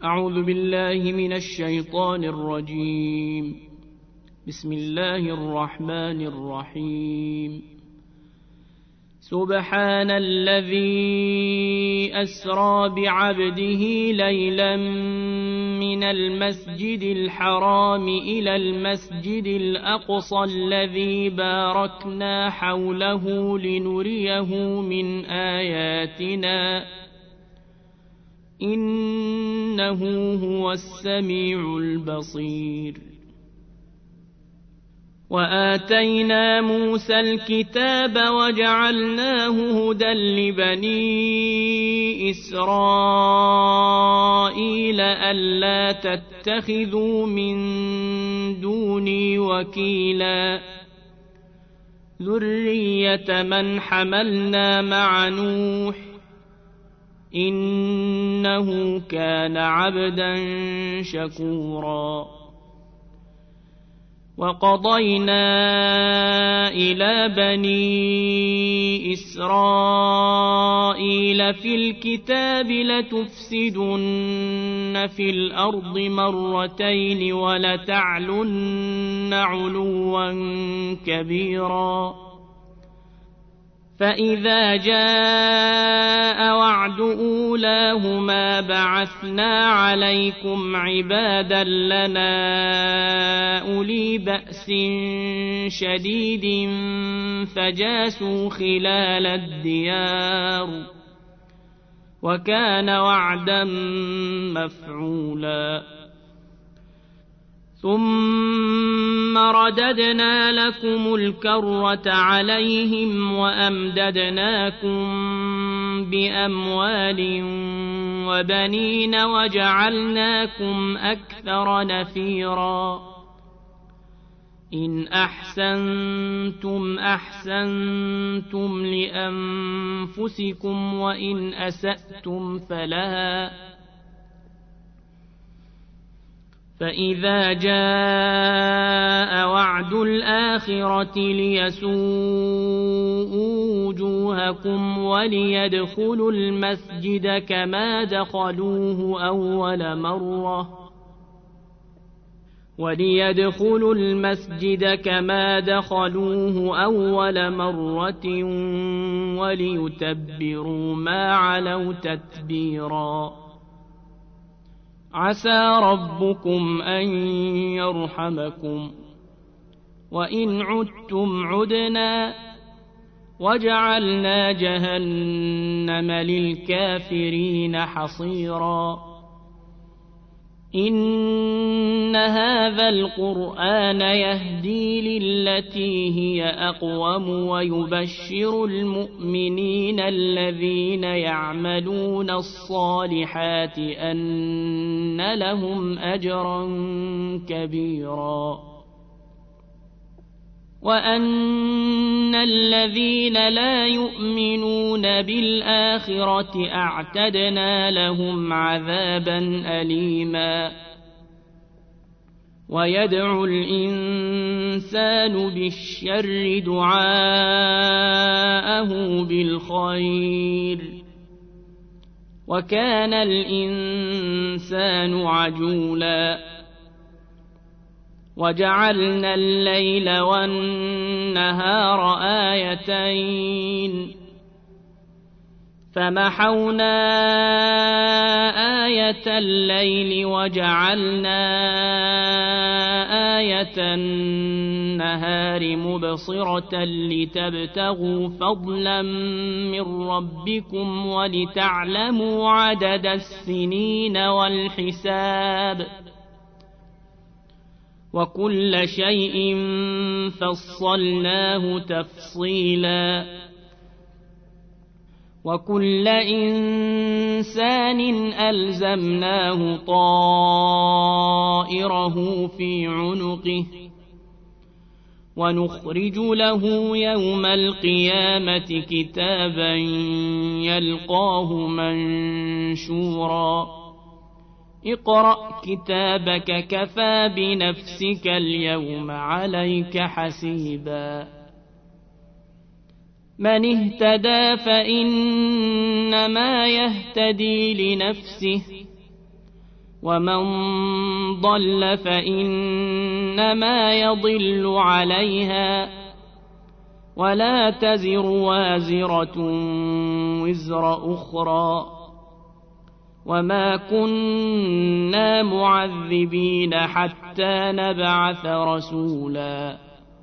أعوذ بالله من الشيطان الرجيم. بسم الله الرحمن الرحيم. سبحان الذي أسرى بعبده ليلا من المسجد الحرام إلى المسجد الأقصى الذي باركنا حوله لنريه من آياتنا إنه هو السميع البصير. وآتينا موسى الكتاب وجعلناه هدى لبني إسرائيل ألا تتخذوا من دوني وكيلا ذرية من حملنا مع نوح إنه كان عبدا شكورا. وقضينا إلى بني إسرائيل في الكتاب لتفسدن في الأرض مرتين ولتعلن علوا كبيرا. فإذا جاء وعد أولاهما بعثنا عليكم عبادا لنا أولي بأس شديد فجاسوا خلال الديار وكان وعدا مفعولا. ثم رددنا لكم الكرة عليهم وأمددناكم بأموال وبنين وجعلناكم أكثر نفيرا. إن أحسنتم أحسنتم لأنفسكم وإن أسأتم فلها. فإذا جاء وعد الآخرة ليسوءوا وجوهكم وليدخلوا المسجد كما دخلوه أول مرة وليتبروا ما علوا تتبيرا. عسى ربكم أن يرحمكم وإن عدتم عدنا وجعلنا جهنم للكافرين حصيرا. إن هذا القرآن يهدي للتي هي أقوم ويبشر المؤمنين الذين يعملون الصالحات أن لهم أجرا كبيرا. وأن الذين لا يؤمنون بالآخرة أعتدنا لهم عذابا أليما. ويدعو الإنسان بالشر دعاءه بالخير وكان الإنسان عجولا. وجعلنا الليل والنهار آيتين فمحونا آية الليل وجعلنا آية النهار مبصرة لتبتغوا فضلا من ربكم ولتعلموا عدد السنين والحساب وكل شيء فصلناه تفصيلا. وكل إنسان ألزمناه طائره في عنقه ونخرج له يوم القيامة كتابا يلقاه منشورا. اقرأ كتابك كفى بنفسك اليوم عليك حسيبا. من اهتدى فإنما يهتدي لنفسه ومن ضل فإنما يضل عليها ولا تزر وازرة وزر أخرى وما كنا معذبين حتى نبعث رسولا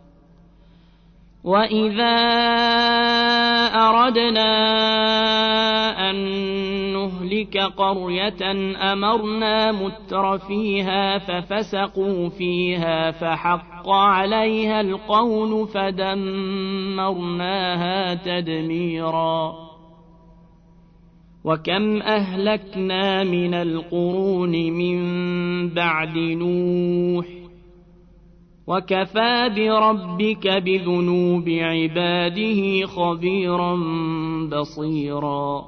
وإذا أردنا أن نهلك قرية أمرنا متر فيها ففسقوا فيها فحق عليها القول فدمرناها تدميرا وكم أهلكنا من القرون من بعد نوح وكفى بربك بذنوب عباده خبيرا بصيرا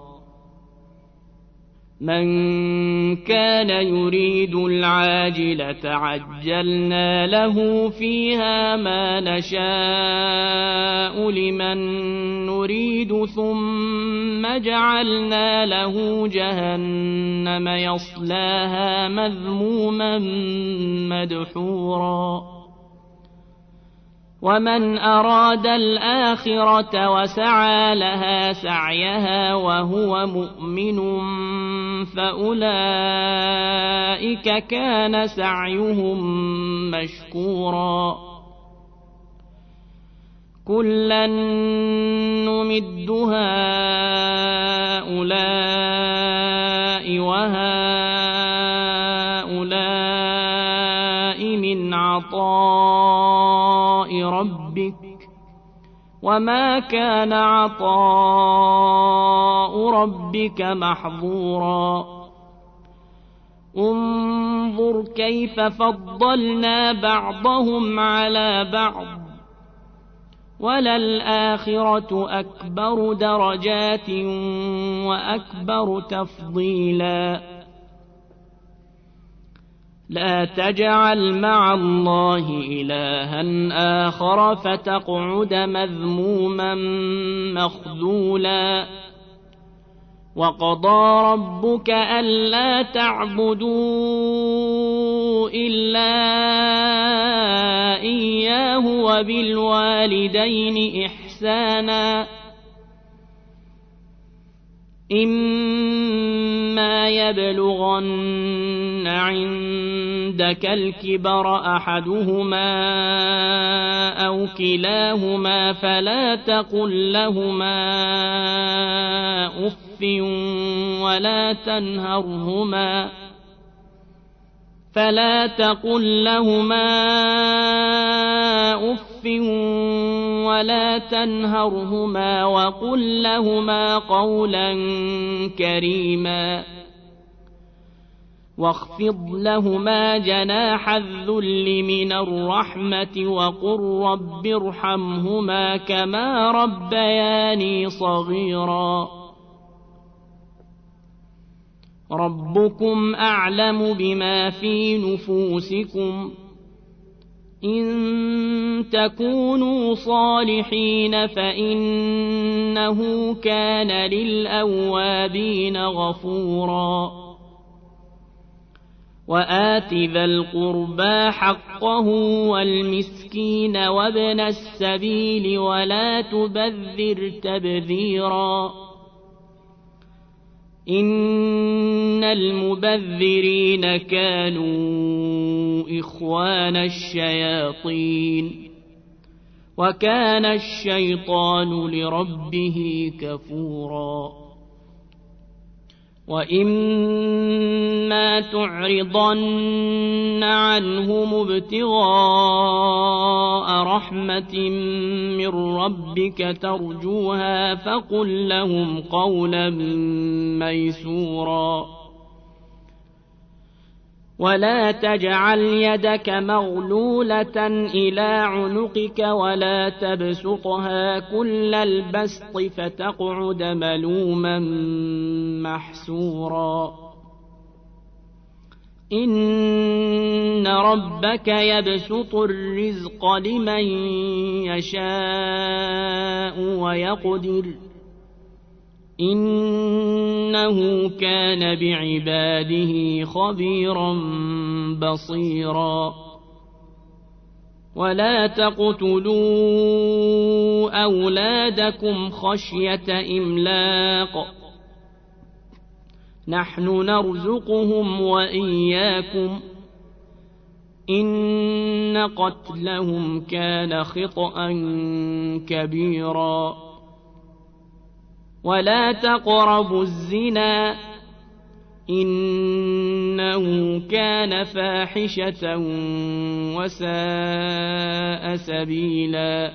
من كان يريد العاجلة عجلنا له فيها ما نشاء لمن نريد ثم جعلنا له جهنم يصلاها مذموما مدحورا ومن أراد الآخرة وسعى لها سعيها وهو مؤمن فأولئك كان سعيهم مشكورا كلا نمد هؤلاء وهؤلاء من عطاء ربك وما كان عطاء ربك محظورا انظر كيف فضلنا بعضهم على بعض وللآخرة أكبر درجات وأكبر تفضيلا لا تجعل مع الله إلها آخر فتقعد مذموما مخذولا وقضى ربك ألا تعبدوا إلا إياه وبالوالدين إحسانا إما يبلغن عندك الكبر أحدهما أو كلاهما فلا تقل لهما أف ولا تنهرهما وقل لهما قولا كريما واخفض لهما جناح الذل من الرحمة وقل رب ارحمهما كما ربياني صغيرا ربكم أعلم بما في نفوسكم إن تكونوا صالحين فإنه كان للأوابين غفورا وآت ذا القربى حقه والمسكين وابن السبيل ولا تبذر تبذيرا إن المبذرين كانوا إخوان الشياطين وكان الشيطان لربه كفورا وإما تعرضن عنهم ابتغاء رحمة من ربك ترجوها فقل لهم قولا ميسورا ولا تجعل يدك مغلولة إلى عنقك ولا تبسطها كل البسط فتقعد ملوما محسورا إن ربك يبسط الرزق لمن يشاء ويقدر إنه كان بعباده خبيرا بصيرا ولا تقتلوا أولادكم خشية إملاق نحن نرزقهم وإياكم إن قتلهم كان خطأ كبيرا ولا تقربوا الزنا إنه كان فاحشة وساء سبيلا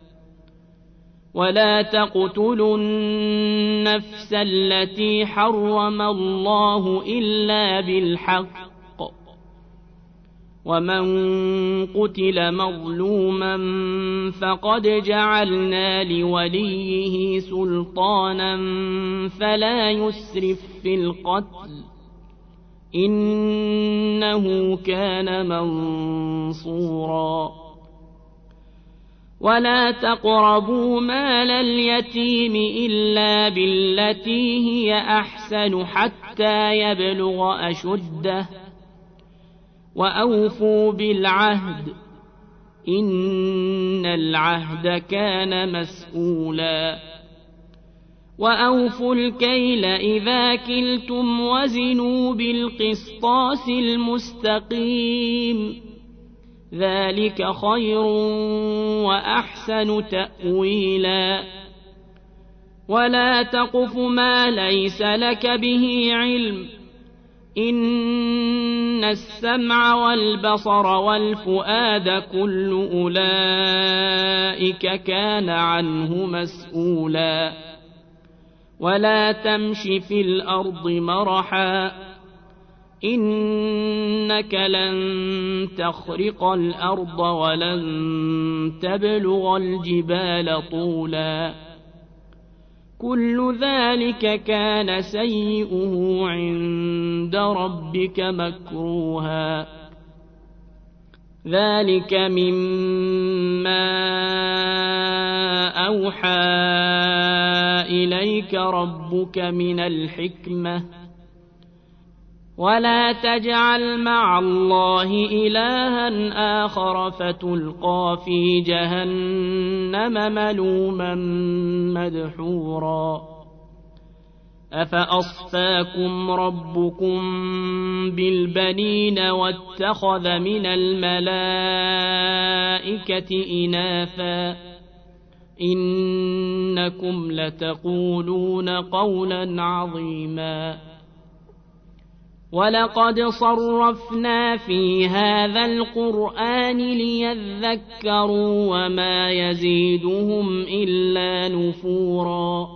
ولا تقتلوا النفس التي حرم الله إلا بالحق ومن قتل مظلوما فقد جعلنا لوليه سلطانا فلا يسرف في القتل إنه كان منصورا ولا تقربوا مال اليتيم إلا بالتي هي أحسن حتى يبلغ أشده وأوفوا بالعهد إن العهد كان مسؤولا وأوفوا الكيل إذا كلتم وزنوا بالقسطاس المستقيم ذلك خير وأحسن تأويلا ولا تقف ما ليس لك به علم إن السمع والبصر والفؤاد كل أولئك كان عنه مسؤولا ولا تمش في الأرض مرحا إنك لن تخرق الأرض ولن تبلغ الجبال طولا كل ذلك كان سيئه عند ربك مكروها ذلك مما أوحى إليك ربك من الحكمة ولا تجعل مع الله إلها آخر فتلقى في جهنم ملوما مدحورا أفأصفاكم ربكم بالبنين واتخذ من الملائكة إناثا إنكم لتقولون قولا عظيما ولقد صرفنا في هذا القرآن ليذكروا وما يزيدهم إلا نفورا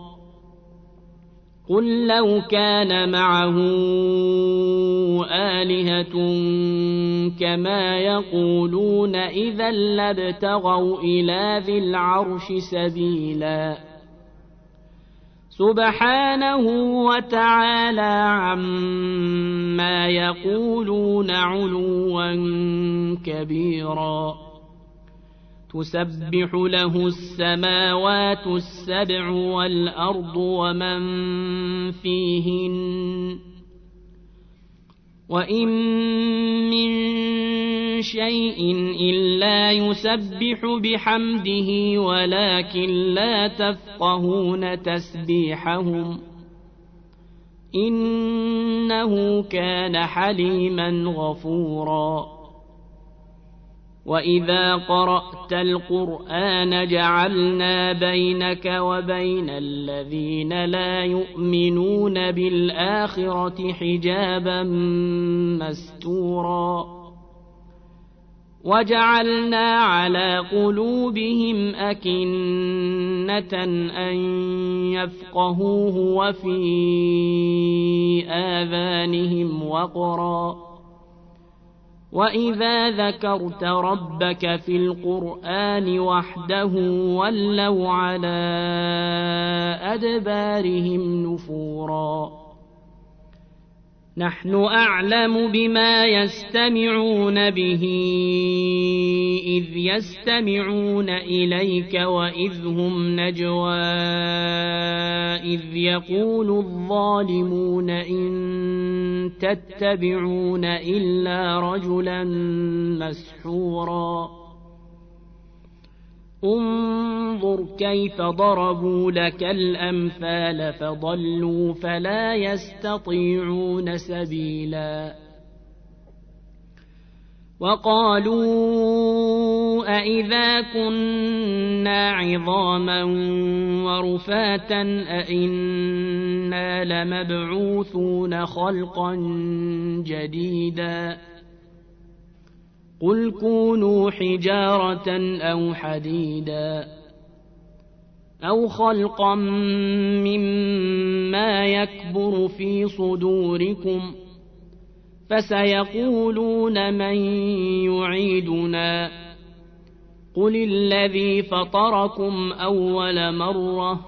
قل لو كان معه آلهة كما يقولون إذا لابتغوا إلى ذي العرش سبيلا سبحانه وتعالى عما يقولون علوا كبيرا تسبح له السماوات السبع والأرض ومن فيهن وإن من شيء إلا يسبح بحمده ولكن لا تفقهون تسبيحهم إنه كان حليما غفورا وإذا قرأت القرآن جعلنا بينك وبين الذين لا يؤمنون بالآخرة حجابا مستورا وجعلنا على قلوبهم أكنة أن يفقهوه وفي آذانهم وقرا وإذا ذكرت ربك في القرآن وحده ولوا على أدبارهم نفورا نحن أعلم بما يستمعون به إذ يستمعون إليك وإذ هم نجوى إذ يقول الظالمون إن تتبعون إلا رجلا مسحورا انظر كيف ضربوا لك الأمثال فضلوا فلا يستطيعون سبيلا وقالوا أئذا كنا عظاما ورفاتا أئنا لمبعوثون خلقا جديدا قل كونوا حجارة أو حديدا أو خلقا مما يكبر في صدوركم فسيقولون من يعيدنا قل الذي فطركم أول مرة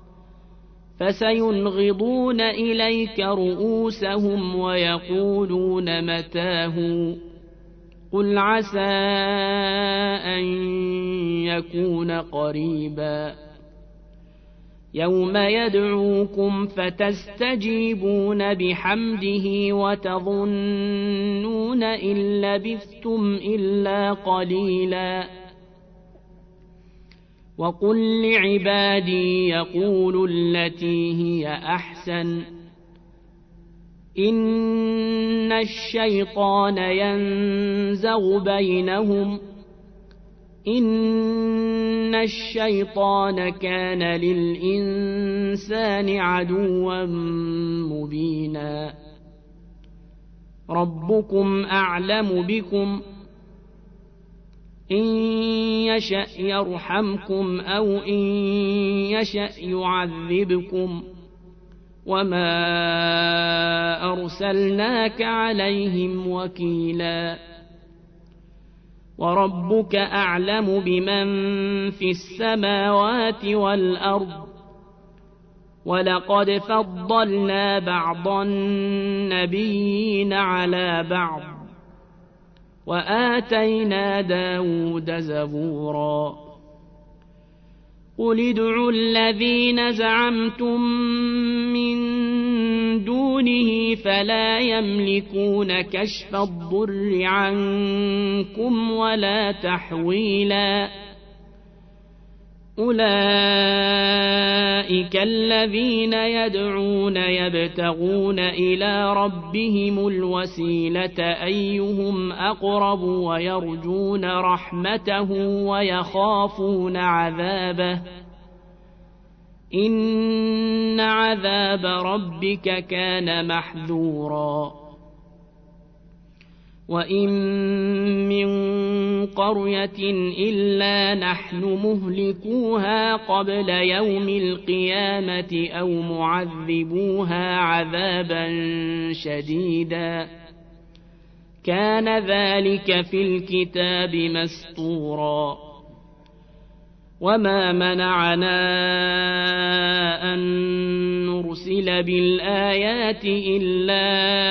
فسينغضون إليك رؤوسهم ويقولون متاه قل عسى أن يكون قريبا يوم يدعوكم فتستجيبون بحمده وتظنون إن لبثتم إلا قليلا وقل لعبادي يقولوا التي هي أحسن إن الشيطان ينزغ بينهم إن الشيطان كان للإنسان عدوا مبينا ربكم أعلم بكم إن يشأ يرحمكم أو إن يشأ يعذبكم وما أرسلناك عليهم وكيلا وربك أعلم بمن في السماوات والأرض ولقد فضلنا بعض النبيين على بعض وآتينا داود زبورا قل ادعوا الذين زعمتم من دونه فلا يملكون كشف الضر عنكم ولا تحويلا أولئك الذين يدعون يبتغون إلى ربهم الوسيلة أيهم أقرب ويرجون رحمته ويخافون عذابه إن عذاب ربك كان محذورا وإن من قرية إلا نحن مهلكوها قبل يوم القيامة أو معذبوها عذابا شديدا كان ذلك في الكتاب مسطورا وما منعنا أن نرسل بالآيات إلا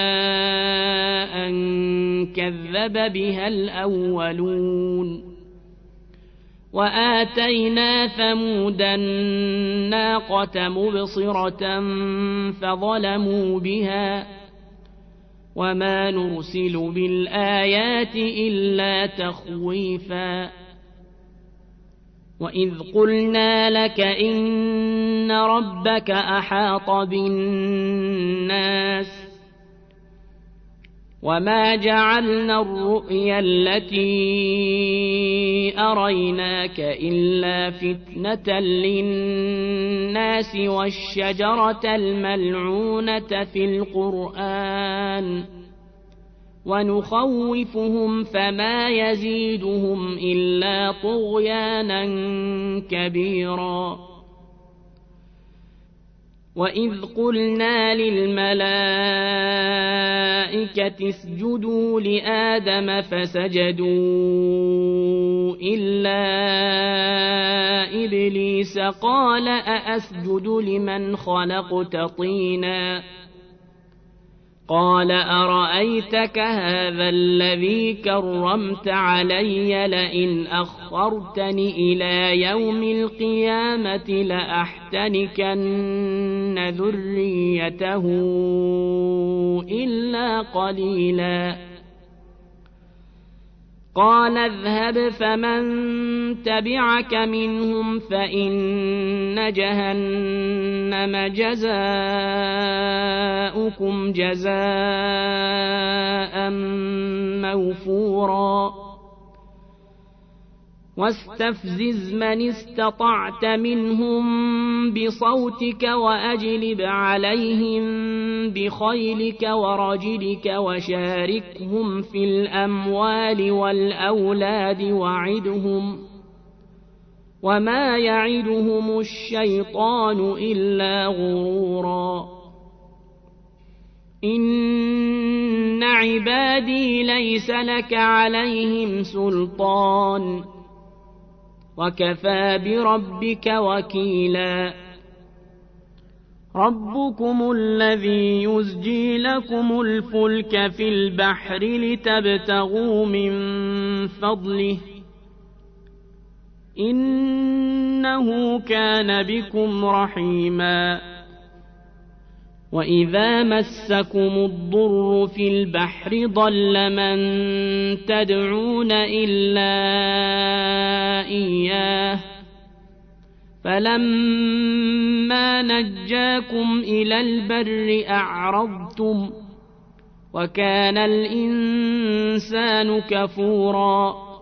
أن كذب بها الأولون وآتينا ثمود الناقة مبصرة فظلموا بها وما نرسل بالآيات إلا تخويفا وإذ قلنا لك إن ربك أحاط بالناس وما جعلنا الرؤيا التي أريناك إلا فتنة للناس والشجرة الملعونة في القرآن ونخوفهم فما يزيدهم إلا طغيانا كبيرا وإذ قلنا للملائكة اسجدوا لآدم فسجدوا إلا إبليس قال أأسجد لمن خلقت طينا قال أرأيتك هذا الذي كرمت علي لئن أخرتني إلى يوم القيامة لأحتنكن ذريته إلا قليلا قال اذهب فمن تبعك منهم فإن جهنم جزاؤكم جزاء موفورا واستفزز من استطعت منهم بصوتك وأجلب عليهم بخيلك ورجلك وشاركهم في الأموال والأولاد وعدهم وما يعدهم الشيطان إلا غرورا إن عبادي ليس لك عليهم سلطان وكفى بربك وكيلا ربكم الذي يزجي لكم الفلك في البحر لتبتغوا من فضله إنه كان بكم رحيما وإذا مسكم الضر في البحر ضل من تدعون إلا إياه فلما نجاكم إلى البر أعرضتم وكان الإنسان كفورا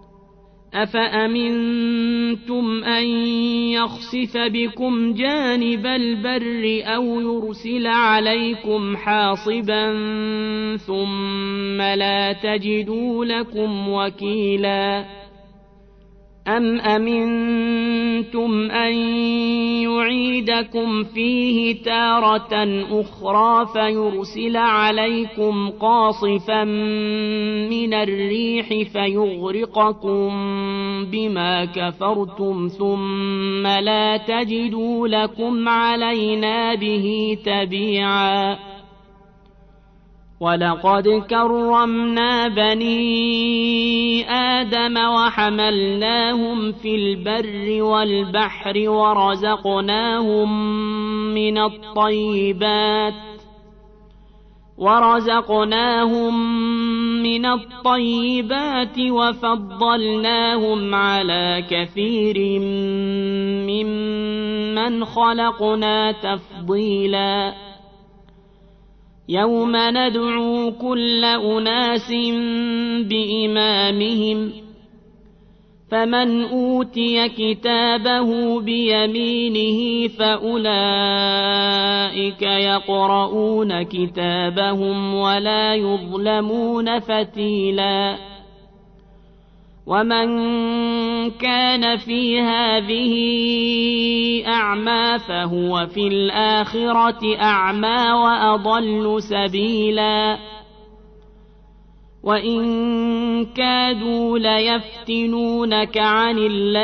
أفأمنتم أن يخسف بكم جانب البر أو يرسل عليكم حاصبا ثم لا تجدوا لكم وكيلا أم أمنتم أن يعيدكم فيه تارة أخرى فيرسل عليكم قاصفا من الريح فيغرقكم بما كفرتم ثم لا تجدوا لكم علينا به تبيعا ولقد كرمنا بني آدم وحملناهم في البر والبحر ورزقناهم من الطيبات وفضلناهم على كثير ممن خلقنا تفضيلا يوم ندعو كل أناس بإمامهم فمن أوتي كتابه بيمينه فأولئك يقرؤون كتابهم ولا يظلمون فتيلا ومن كان في هذه أعمى فهو في الآخرة أعمى وأضل سبيلا وإن كادوا ليفتنونك عن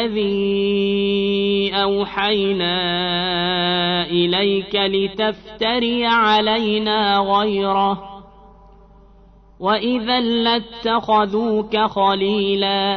الذي أوحينا إليك لتفتري علينا غيره وإذا لاتخذوك خليلا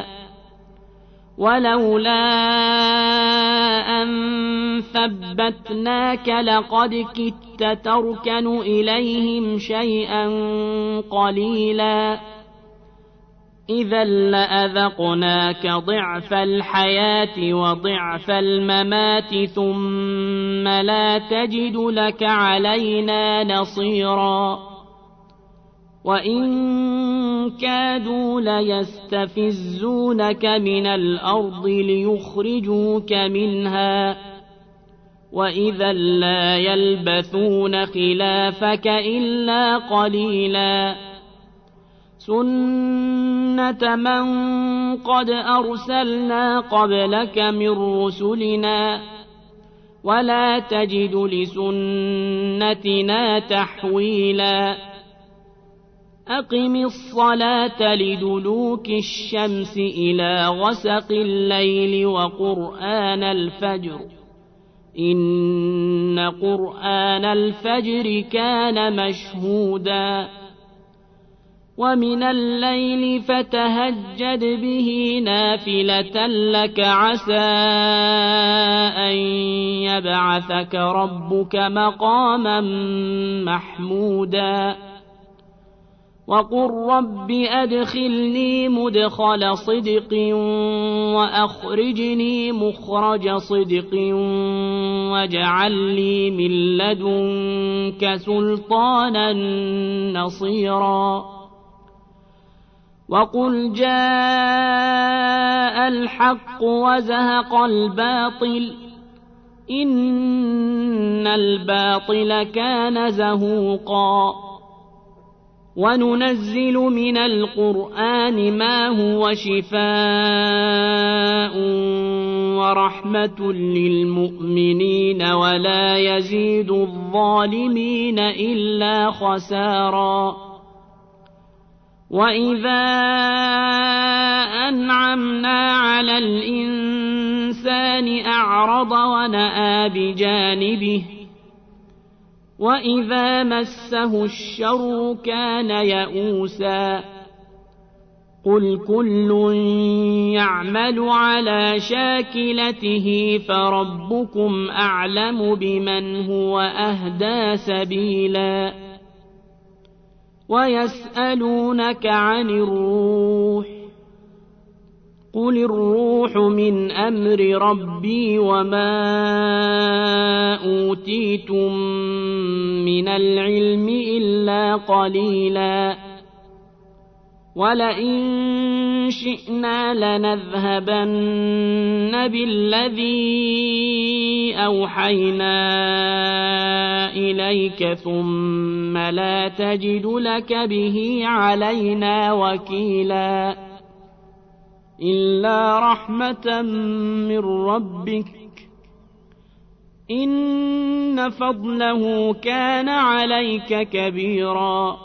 ولولا أن ثبتناك لقد كدت تركن إليهم شيئا قليلا إذا لأذقناك ضعف الحياة وضعف الممات ثم لا تجد لك علينا نصيرا وإن كادوا ليستفزونك من الأرض ليخرجوك منها وإذا لا يلبثون خلافك إلا قليلا سنة من قد أرسلنا قبلك من رسلنا ولا تجد لسنتنا تحويلا أقم الصلاة لدلوك الشمس إلى غسق الليل وقرآن الفجر إن قرآن الفجر كان مشهودا ومن الليل فتهجد به نافلة لك عسى أن يبعثك ربك مقاما محمودا وقل رب أدخلني مدخل صدق وأخرجني مخرج صدق واجعل لي من لدنك سلطانا نصيرا وقل جاء الحق وزهق الباطل إن الباطل كان زهوقا وننزل من القرآن ما هو شفاء ورحمة للمؤمنين ولا يزيد الظالمين إلا خسارا وإذا أنعمنا على الإنسان أعرض ونأى بجانبه وإذا مسه الشر كان يئوسا قل كل يعمل على شاكلته فربكم أعلم بمن هو أهدى سبيلا ويسألونك عن الروح قل الروح من أمر ربي وما أوتيتم من العلم إلا قليلا ولئن شئنا لنذهبن بالذي أوحينا إليك ثم لا تجد لك به علينا وكيلا إلا رحمة من ربك إن فضله كان عليك كبيرا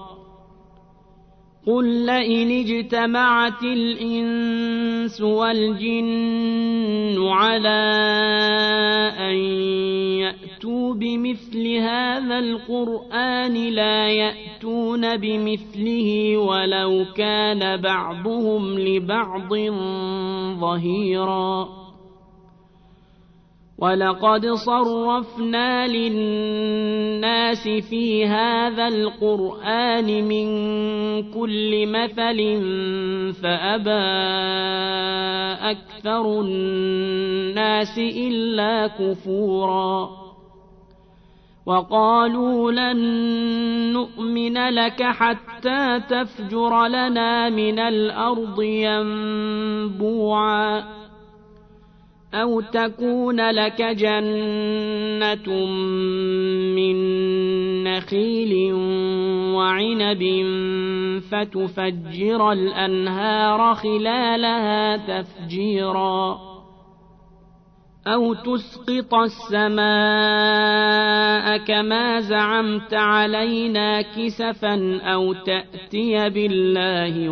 قل لئن اجتمعت الإنس والجن على أن يأتوا بمثل هذا القرآن لا يأتون بمثله ولو كان بعضهم لبعض ظهيرا ولقد صرفنا للناس في هذا القرآن من كل مثل فأبى أكثر الناس إلا كفورا وقالوا لن نؤمن لك حتى تفجر لنا من الأرض ينبوعا أو تكون لك جنة من نخيل وعنب فتفجر الأنهار خلالها تفجيرا أو تسقط السماء كما زعمت علينا كسفا أو تأتي بالله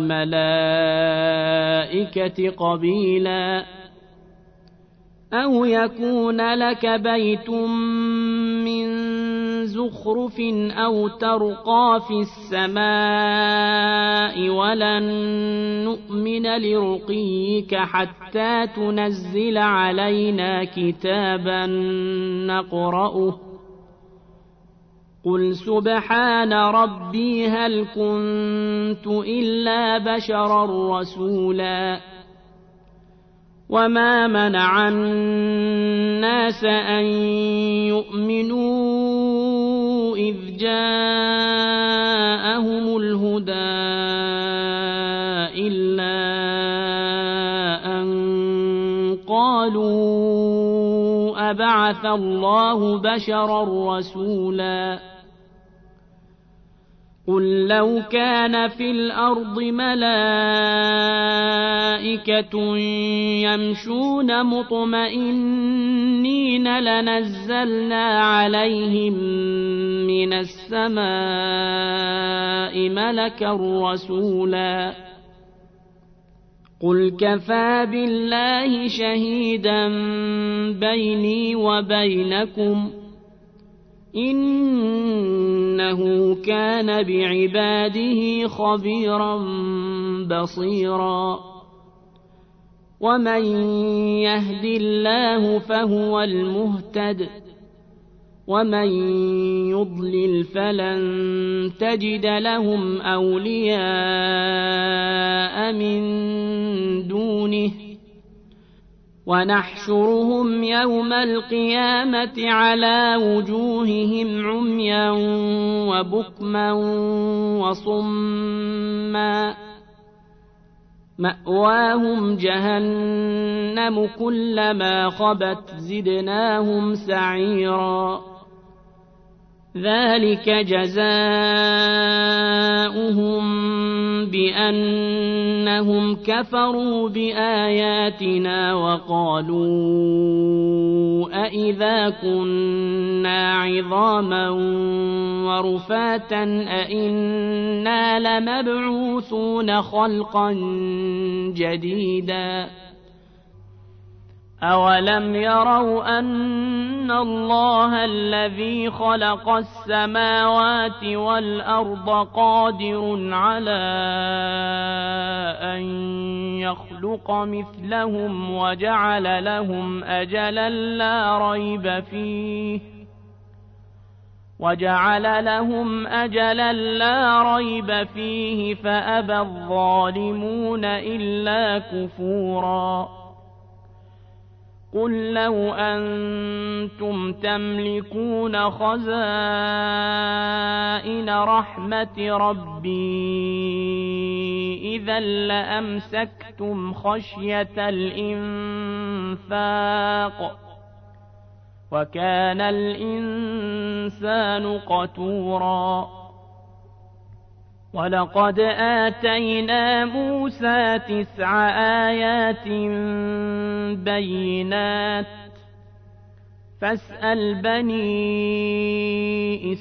والملائكة قبيلا أو يكون لك بيت من زخرف أو ترقى في السماء ولن نؤمن لرقيك حتى تنزل علينا كتابا نقرأه قل سبحان ربي هل كنت إلا بشرا رسولا وما منع الناس أن يؤمنوا إذ جاءهم الهدى إلا أن قالوا أبعث الله بشرا رسولا قل لو كان في الأرض ملائكة يمشون مطمئنين لنزلنا عليهم من السماء ملكا رسولا قل كفى بالله شهيدا بيني وبينكم إنه كان بعباده خبيرا بصيرا ومن يهد الله فهو المهتد ومن يضلل فلن تجد لهم أولياء من دونه ونحشرهم يوم القيامة على وجوههم عميا وبكما وصما مأواهم جهنم كلما خبت زدناهم سعيرا ذلك جزاؤهم بأنهم كفروا بآياتنا وقالوا أإذا كنا عظاما ورفاتا أإنا لمبعوثون خلقا جديدا أولم يروا أن الله الذي خلق السماوات والأرض قادر على أن يخلق مثلهم وجعل لهم أجلا لا ريب فيه فأبى الظالمون إلا كفورا قل لو أنتم تملكون خزائن رحمة ربي إذا لأمسكتم خشية الإنفاق وكان الإنسان قتورا ولقد آتينا موسى 9 آيات بينات فاسأل بني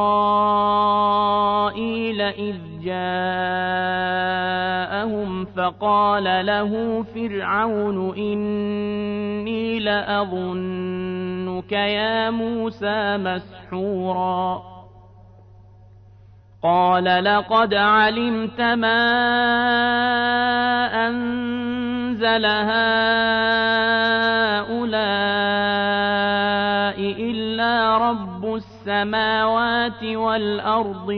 إسرائيل إذ جاءهم فقال له فرعون إني لأظنك يا موسى مسحورا قال لقد علمت ما أنزل هؤلاء إلا رب السماوات والأرض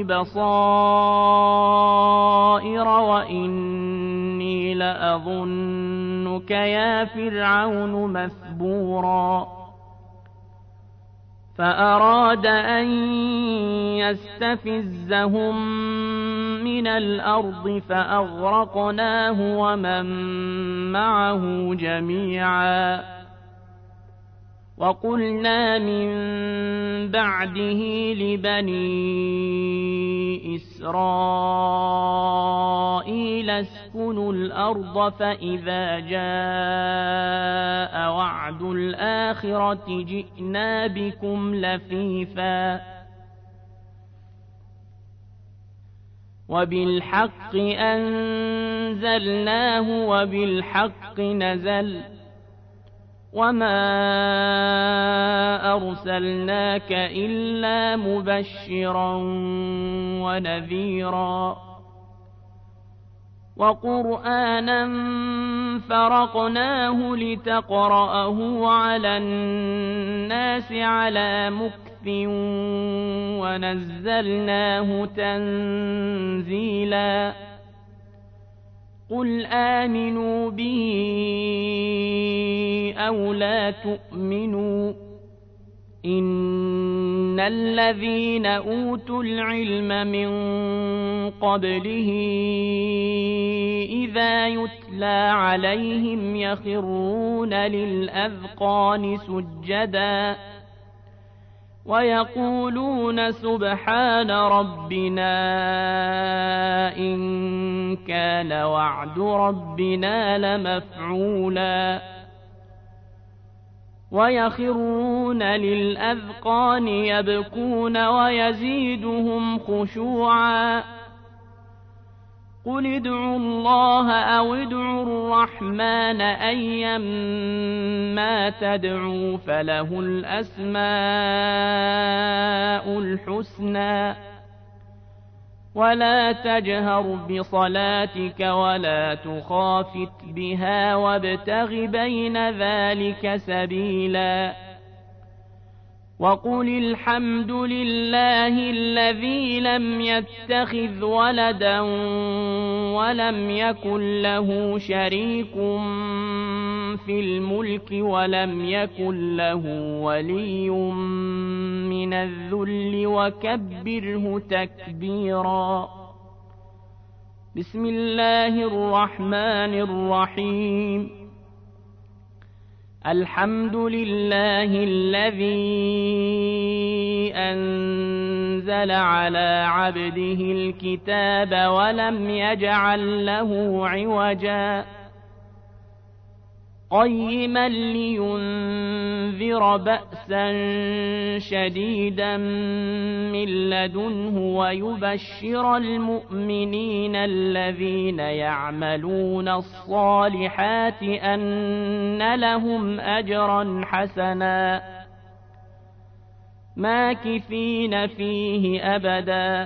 بصائر وإني لأظنك يا فرعون مثبورا فأراد أن يستفزهم من الأرض فأغرقناه ومن معه جميعا وقلنا من بعده لبني إسرائيل اسكنوا الأرض فإذا جاء وعد الآخرة جئنا بكم لفيفا وبالحق أنزلناه وبالحق نزل وما أرسلناك إلا مبشرا ونذيرا وقرآنا فرقناه لتقرأه على الناس على مكث ونزلناه تنزيلا قل آمنوا به أو لا تؤمنوا إن الذين أوتوا العلم من قبله إذا يتلى عليهم يخرون للأذقان سجدا ويقولون سبحان ربنا إن كان وعد ربنا لمفعولا ويخرون للأذقان يبكون ويزيدهم خشوعا قل ادعوا الله أو ادعوا الرحمن أيما تدعوا فله الأسماء الحسنى ولا تجهر بصلاتك ولا تخافت بها وابتغ بين ذلك سبيلا وقل الحمد لله الذي لم يتخذ ولدا ولم يكن له شريك في الملك ولم يكن له ولي من الذل وكبره تكبيرا بسم الله الرحمن الرحيم الحمد لله الذي أنزل على عبده الكتاب ولم يجعل له عوجا قيما لينذر بأسا شديدا من لدنه ويبشر المؤمنين الذين يعملون الصالحات أن لهم أجرا حسنا ماكثين فيه أبدا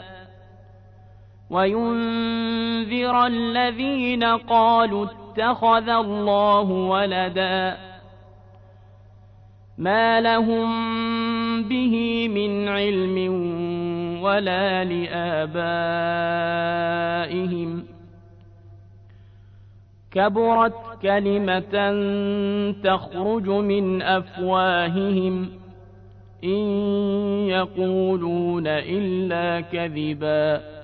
وينذر الذين قالوا اتخذ الله ولدا ما لهم به من علم ولا لآبائهم كبرت كلمة تخرج من أفواههم إن يقولون إلا كذبا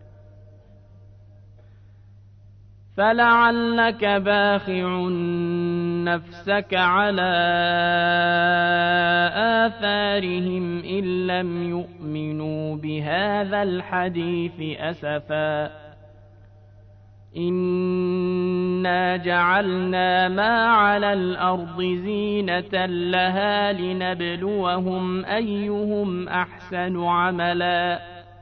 فلعلك باخع نفسك على آثارهم إن لم يؤمنوا بهذا الحديث أسفا إنا جعلنا ما على الأرض زينة لها لنبلوهم أيهم أحسن عملا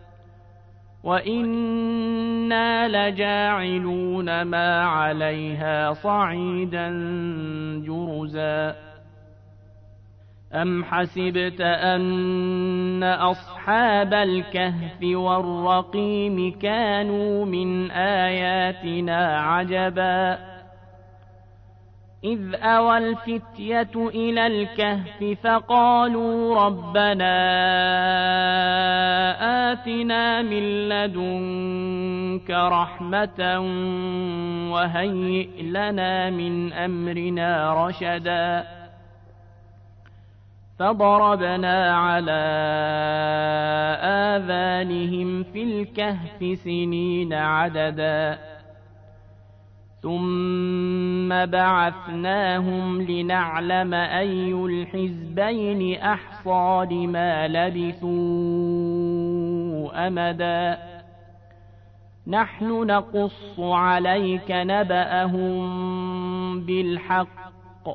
وإنا لجاعلون ما عليها صعيدا جرزا أم حسبت أن أصحاب الكهف والرقيم كانوا من آياتنا عجبا إذ أوى الفتية إلى الكهف فقالوا ربنا آتنا من لدنك رحمة وهيئ لنا من أمرنا رشدا فضربنا على آذانهم في الكهف سنين عددا ثم بعثناهم لنعلم أي الحزبين أحصى لما لبثوا أمدا نحن نقص عليك نبأهم بالحق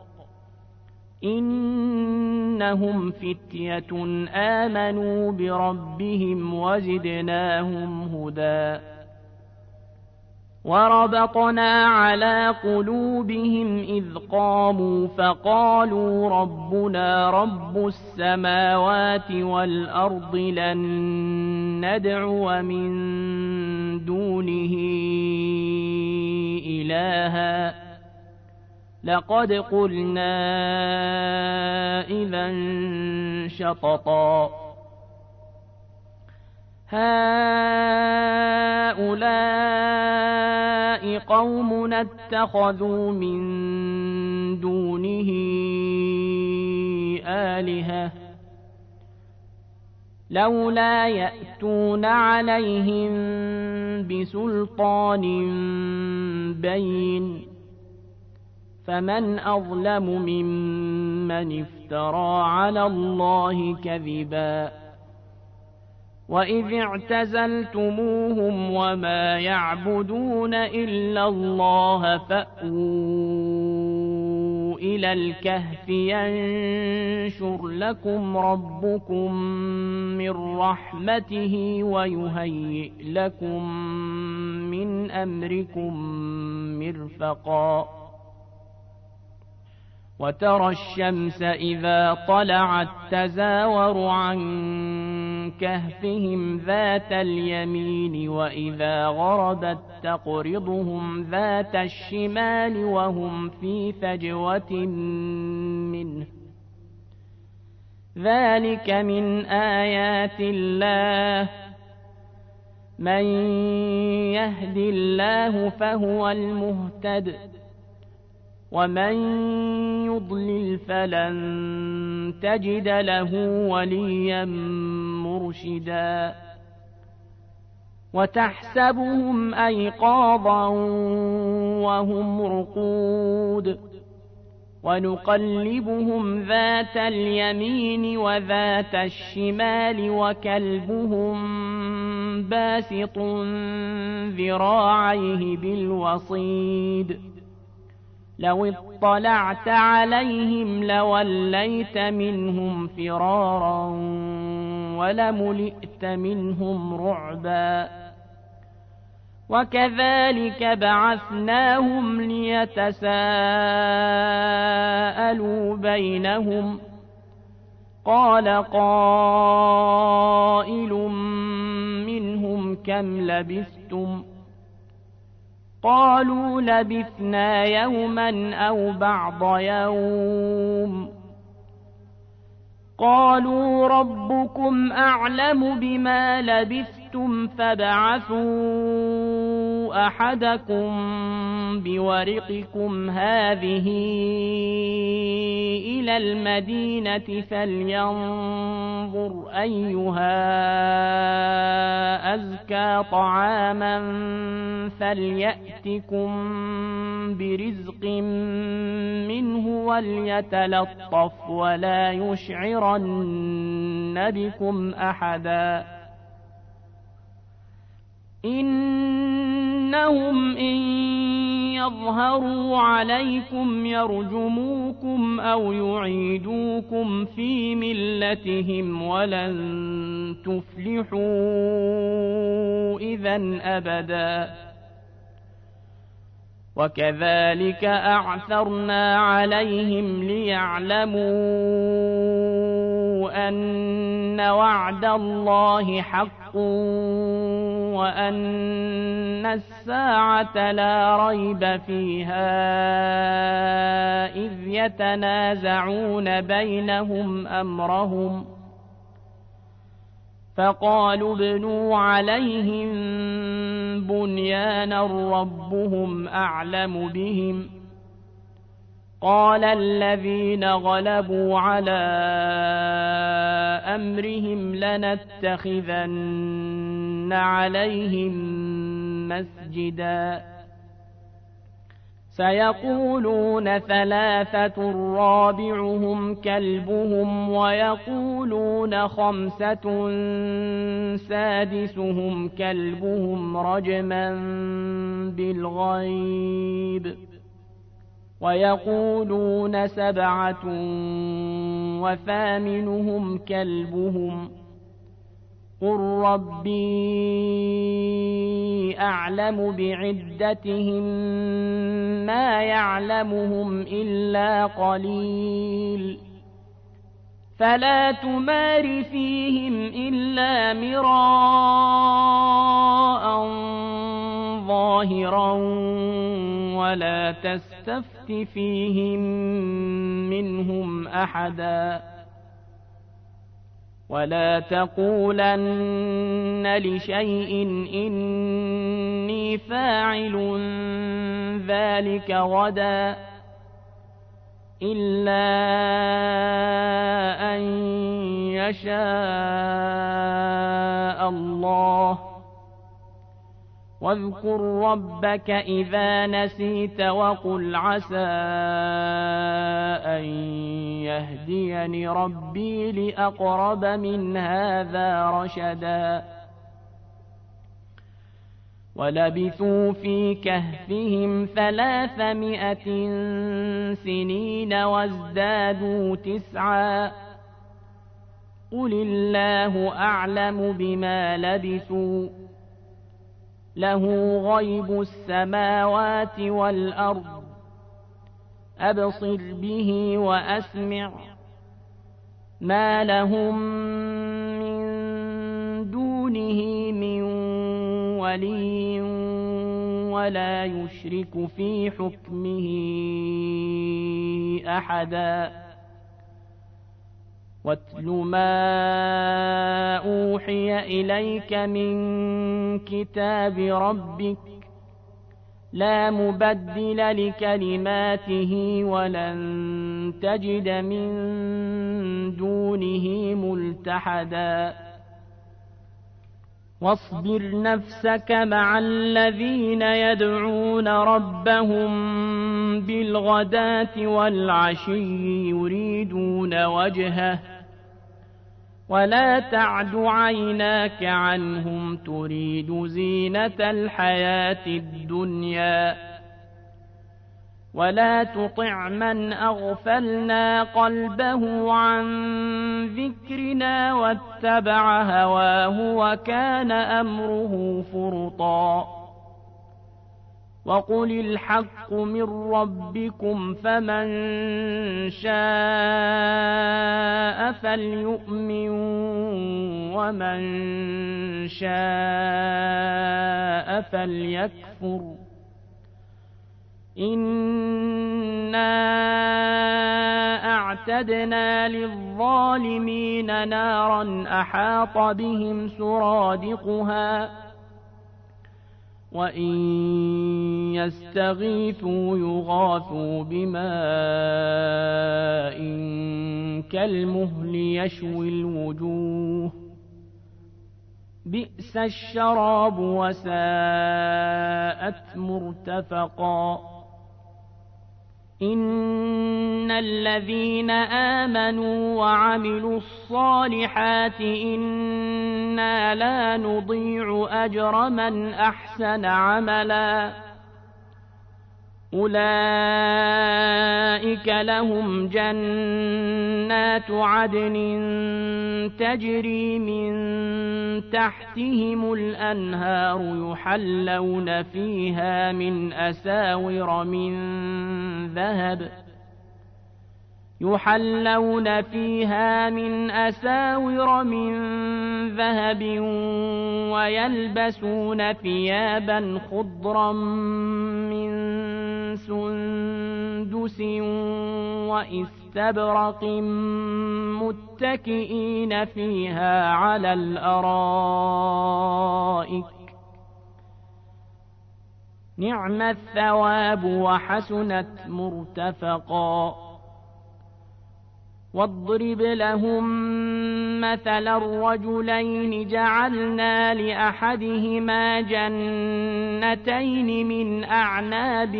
إنهم فتية آمنوا بربهم وزدناهم هدى وربطنا على قلوبهم إذ قاموا فقالوا ربنا رب السماوات والأرض لن ندعو من دونه إلها لقد قلنا إذا شططا هؤلاء قوم اتخذوا من دونه آلهة لولا يأتون عليهم بسلطان بين فمن أظلم ممن افترى على الله كذبا وإذ اعتزلتموهم وما يعبدون إلا الله فأووا إلى الكهف ينشر لكم ربكم من رحمته ويهيئ لكم من من أمركم مرفقا وترى الشمس إذا طلعت تزاور عن كهفهم ذات اليمين وإذا غربت تقرضهم ذات الشمال وهم في فجوة منه ذلك من آيات الله من يهد الله فهو المهتد ومن يضلل فلن تجد له وليا مرشدا وتحسبهم أيقاظا وهم رقود ونقلبهم ذات اليمين وذات الشمال وكلبهم باسط ذراعيه بالوصيد لو اطلعت عليهم لوليت منهم فرارا ولملئت منهم رعبا وكذلك بعثناهم ليتساءلوا بينهم قال قائل منهم كم لبثتم قالوا لبثنا يوما أو بعض يوم قالوا ربكم أعلم بما لبثتم فابعثوا أحدكم بورقكم هذه إلى المدينة فلينظر أيها أزكى طعاما فليأتكم برزق منه وليتلطف ولا يشعرن بكم أحدا إنهم إن يظهروا عليكم يرجموكم أو يعيدوكم في ملتهم ولن تفلحوا إذا أبدا وكذلك أعثرنا عليهم ليعلموا أن وعد الله حق وأن الساعة لا ريب فيها إذ يتنازعون بينهم أمرهم فقالوا ابنوا عليهم بنيانا ربهم أعلم بهم قال الذين غلبوا على أمرهم لنتخذن عليهم مسجدا سيقولون ثلاثة رابعهم كلبهم ويقولون خمسة سادسهم كلبهم رجما بالغيب ويقولون سبعة وثامنهم كلبهم قل ربي أعلم بعدتهم ما يعلمهم إلا قليل فلا تمار فيهم إلا مراء ظاهرا ولا تستفت فيهم منهم أحدا ولا تقولن لشيء إني فاعل ذلك غدا إلا أن يشاء الله واذكر ربك إذا نسيت وقل عسى أن يهديني ربي لأقرب من هذا رشدا ولبثوا في كهفهم 300 سنين وازدادوا 9 قل الله أعلم بما لبثوا له غيب السماوات والأرض أبصر به وأسمع ما لهم من دونه من ولي ولا يشرك في حكمه أحدا واتل ما أوحي إليك من كتاب ربك لا مبدل لكلماته ولن تجد من دونه ملتحدا واصبر نفسك مع الذين يدعون ربهم بالغداة والعشي يريدون وجهه ولا تعد عيناك عنهم تريد زينة الحياة الدنيا ولا تطع من أغفلنا قلبه عن ذكرنا واتبع هواه وكان أمره فرطا وقل الحق من ربكم فمن شاء فليؤمن ومن شاء فليكفر إنا أعتدنا للظالمين نارا أحاط بهم سرادقها وإن يستغيثوا يغاثوا بماء كالمهل يشوي الوجوه بئس الشراب وساءت مرتفقا إن الذين آمنوا وعملوا الصالحات إنا لا نضيع أجر من أحسن عملا أولئك لهم جنات عدن تجري من تحتهم الأنهار يحلون فيها من أساور من ذهب ويلبسون ثيابا خضرا من سندس وإستبرق متكئين فيها على الأرائك نعم الثواب وحسنت مرتفقا واضرب لهم مثلا الرجلين جعلنا لأحدهما جنتين من أعناب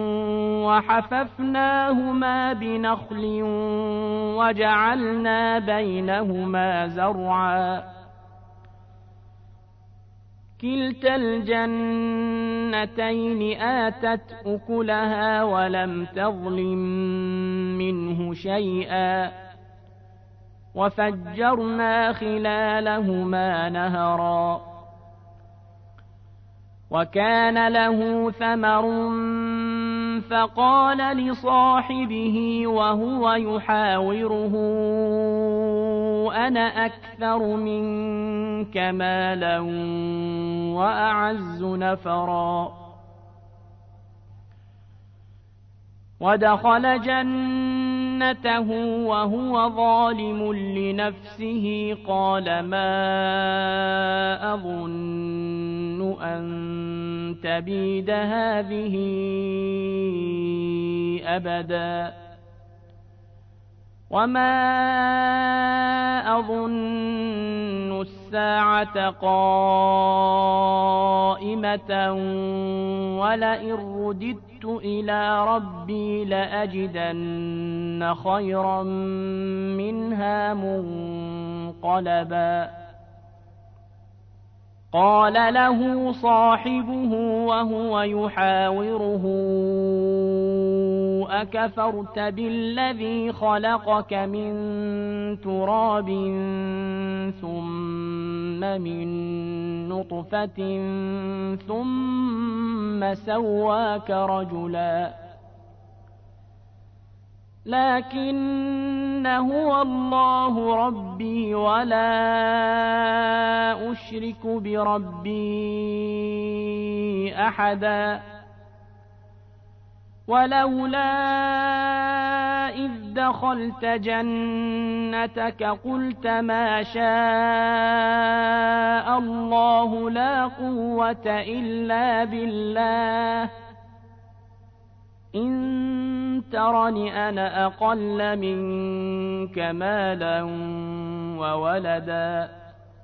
وحففناهما بنخل وجعلنا بينهما زرعا كلتا الجنتين آتت أكلها ولم تظلم منه شيئا وفجرنا خلالهما نهرا وكان له ثمر فقال لصاحبه وهو يحاوره أنا أكثر منك مالا وأعز نفرا ودخل جنته وهو ظالم لنفسه قال ما أظن أن تبيد هذه أبدا وما أظن الساعة قائمة ولئن رددت إلى ربي لأجدن خيرا منها منقلبا قال له صاحبه وهو يحاوره أكفرت بالذي خلقك من تراب ثم من نطفة ثم سواك رجلا لكن هو الله ربي ولا أشرك بربي أحدا ولولا إذ دخلت جنتك قلت ما شاء الله لا قوة إلا بالله إن ترني أنا أقل منك مالا وولدا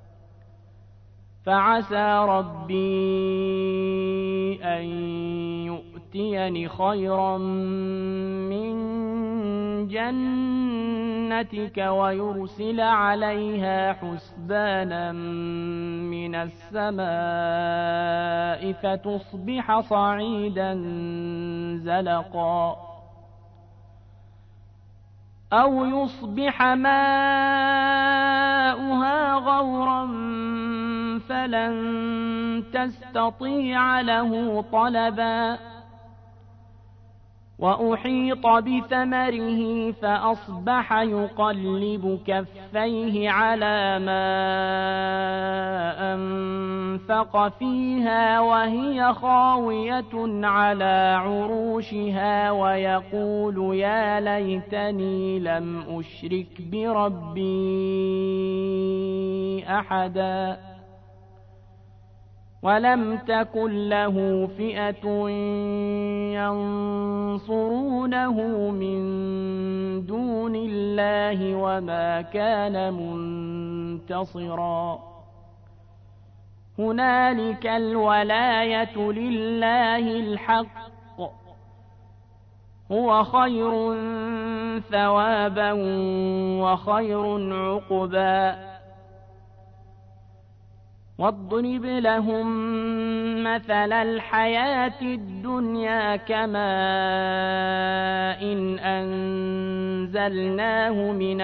فعسى ربي أن يؤتيني خيرا من جنتك ويرسل عليها حسبانا من السماء فتصبح صعيدا زلقا أو يصبح ماؤها غورا فلن تستطيع له طلبا وأحيط بثمره فأصبح يقلب كفيه على ما أنفق فيها وهي خاوية على عروشها ويقول يا ليتني لم أشرك بربي أحدا ولم تكن له فئة ينصرونه من دون الله وما كان منتصرا هنالك الولاية لله الحق هو خير ثوابا وخير عقبا واضرب لهم مثل الحياة الدنيا كماء إن أنزلناه من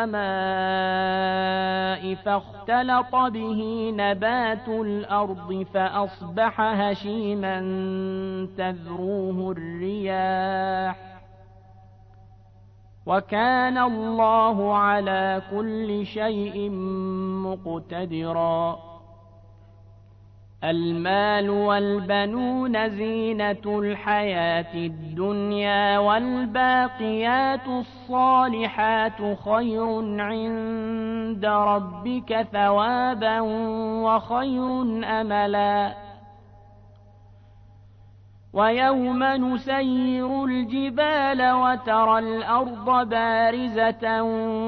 السماء فاختلط به نبات الأرض فأصبح هشيما تذروه الرياح وكان الله على كل شيء مقتدرا المال والبنون زينة الحياة الدنيا والباقيات الصالحات خير عند ربك ثوابا وخير أملا ويوم نسير الجبال وترى الأرض بارزة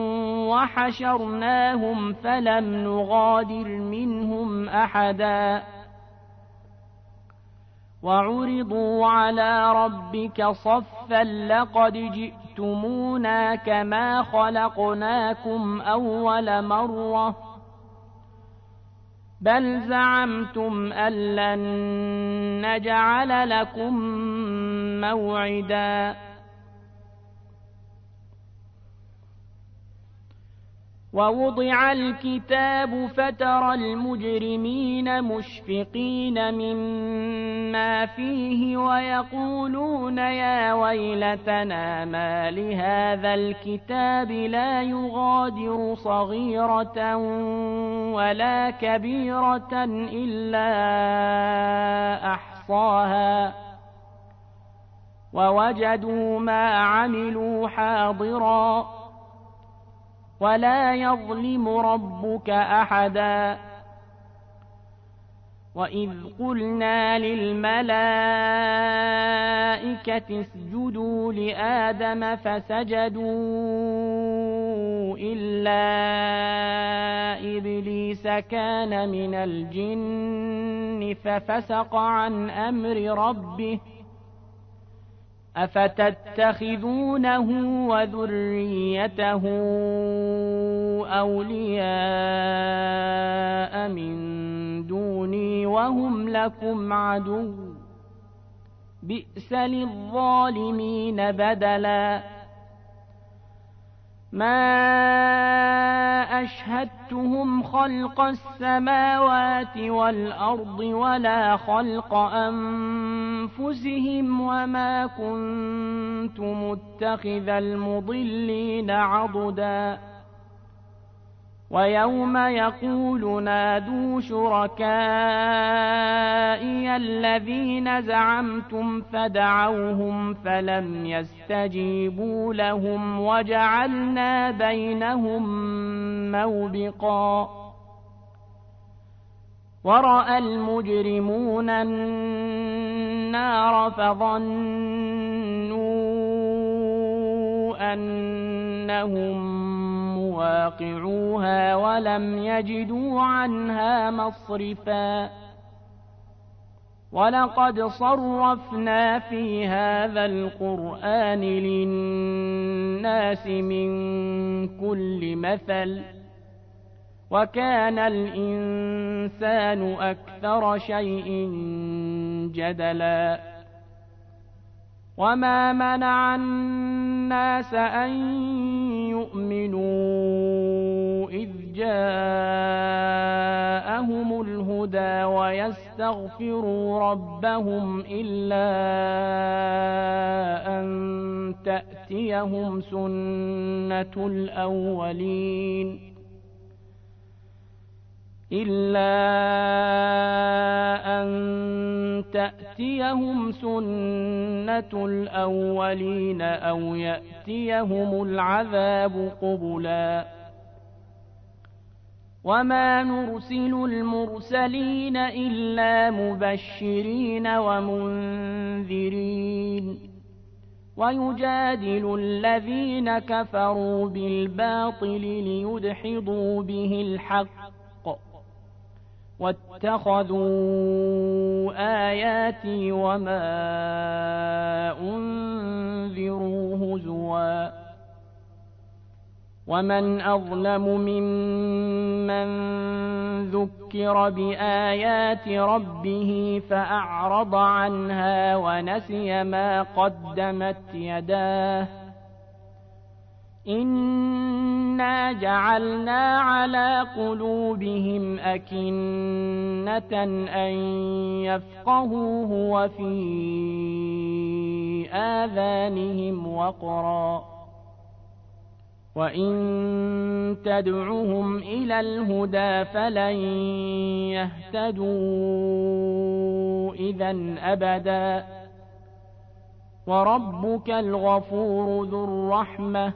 وحشرناهم فلم نغادر منهم أحدا وعرضوا على ربك صفا لقد جئتمونا كما خلقناكم أول مرة بل زعمتم أن لن نجعل لكم موعدا ووضع الكتاب فترى المجرمين مشفقين مما فيه ويقولون يا ويلتنا ما لهذا الكتاب لا يغادر صغيرة ولا كبيرة إلا أحصاها ووجدوا ما عملوا حاضرا ولا يظلم ربك أحدا وإذ قلنا للملائكة اسجدوا لآدم فسجدوا إلا إبليس كان من الجن ففسق عن أمر ربه أفتتخذونه وذريته أولياء من دون وهم لكم عدو بئس للظالمين بدلا ما أشهدتهم خلق السماوات والأرض ولا خلق أنفسهم وما كنت متخذ المضلين عضدا ويوم يقول نادوا شركائي الذين زعمتم فدعوهم فلم يستجيبوا لهم وجعلنا بينهم موبقا ورأى المجرمون النار فظنوا أنهم مواقعوها ولم يجدوا عنها مصرفا ولقد صرفنا في هذا القرآن للناس من كل مثل وكان الإنسان أكثر شيء جدلا وما منع الناس أن يؤمنوا إذ جاءهم الهدى ويستغفروا ربهم إلا أن تأتيهم سنة الأولين أو يأتيهم العذاب قبلا وما نرسل المرسلين إلا مبشرين ومنذرين ويجادل الذين كفروا بالباطل ليدحضوا به الحق واتخذوا آياتي وما أنذروا هزوا ومن أظلم ممن ذكر بآيات ربه فأعرض عنها ونسي ما قدمت يداه إنا جعلنا على قلوبهم أكنة أن يفقهوه وفي آذانهم وقرا وإن تدعهم إلى الهدى فلن يهتدوا إذا أبدا وربك الغفور ذو الرحمة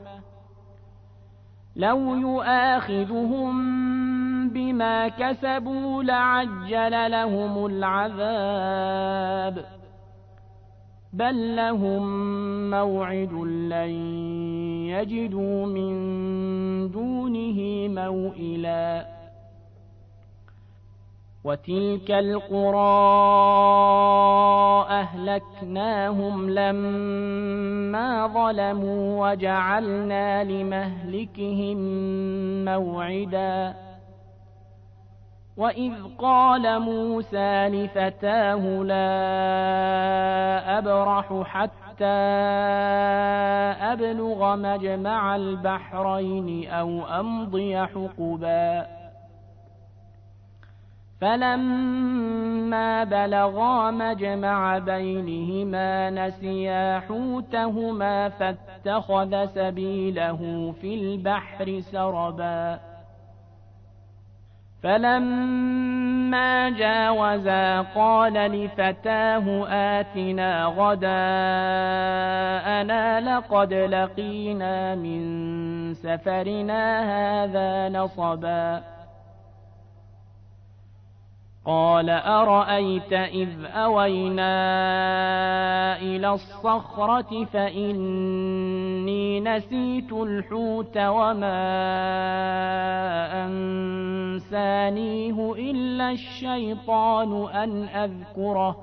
لو يؤاخذهم بما كسبوا لعجل لهم العذاب بل لهم موعد لن يجدوا من دونه موئلا وتلك القرى أهلكناهم لما ظلموا وجعلنا لمهلكهم موعدا وإذ قال موسى لفتاه لا أبرح حتى أبلغ مجمع البحرين أو أمضي حقبا فلما بلغا مجمع بينهما نسيا حوتهما فاتخذ سبيله في البحر سربا فلما جاوزا قال لفتاه آتنا غداءنا لقد لقينا من سفرنا هذا نصبا قال أرأيت إذ أوينا إلى الصخرة فإني نسيت الحوت وما أنسانيه إلا الشيطان أن أذكره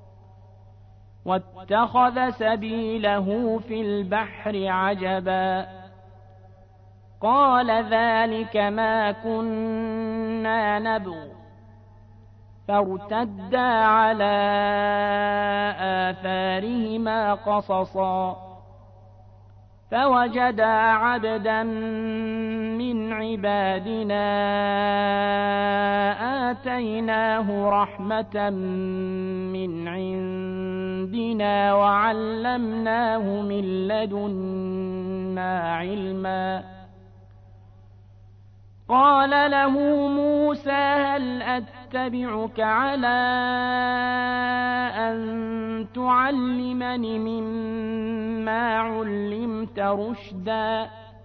واتخذ سبيله في البحر عجبا قال ذلك ما كنا نبغ فارتدا على آثارهما قصصا فوجدا عبدا من عبادنا آتيناه رحمة من عندنا وعلمناه من لدنا علما قال له موسى هل أتبعك على أن تعلمني مما علمت رشدا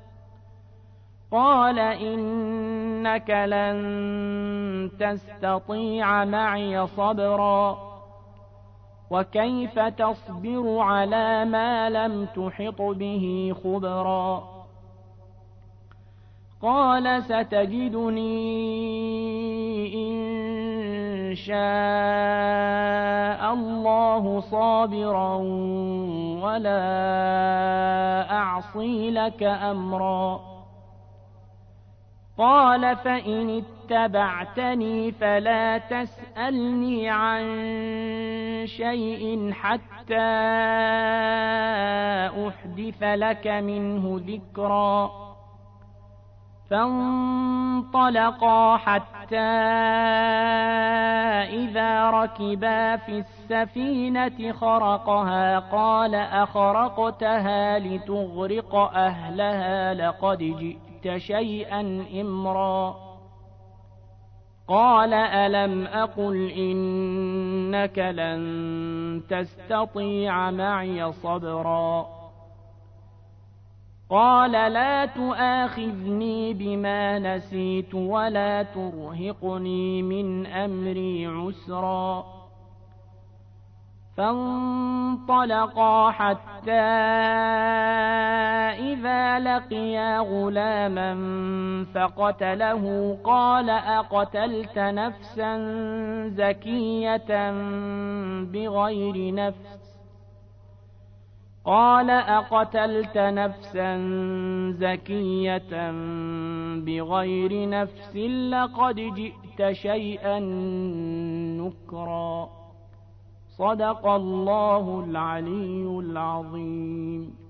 قال إنك لن تستطيع معي صبرا وكيف تصبر على ما لم تحط به خبرا قال ستجدني إن شاء الله صابرا ولا أعصي لك أمرا قال فإن اتبعتني فلا تسألني عن شيء حتى أحدث لك منه ذكرا فانطلقا حتى إذا ركبا في السفينة خرقها قال أخرقتها لتغرق أهلها لقد جئت شيئا إمرا قال ألم أقل إنك لن تستطيع معي صبرا قال لا تؤاخذني بما نسيت ولا ترهقني من أمري عسرا فانطلقا حتى إذا لقيا غلاما فقتله قال أقتلت نفسا زكية بغير نفس قال أقتلت نفسا زكية بغير نفس لقد جئت شيئا نكرا صدق الله العلي العظيم.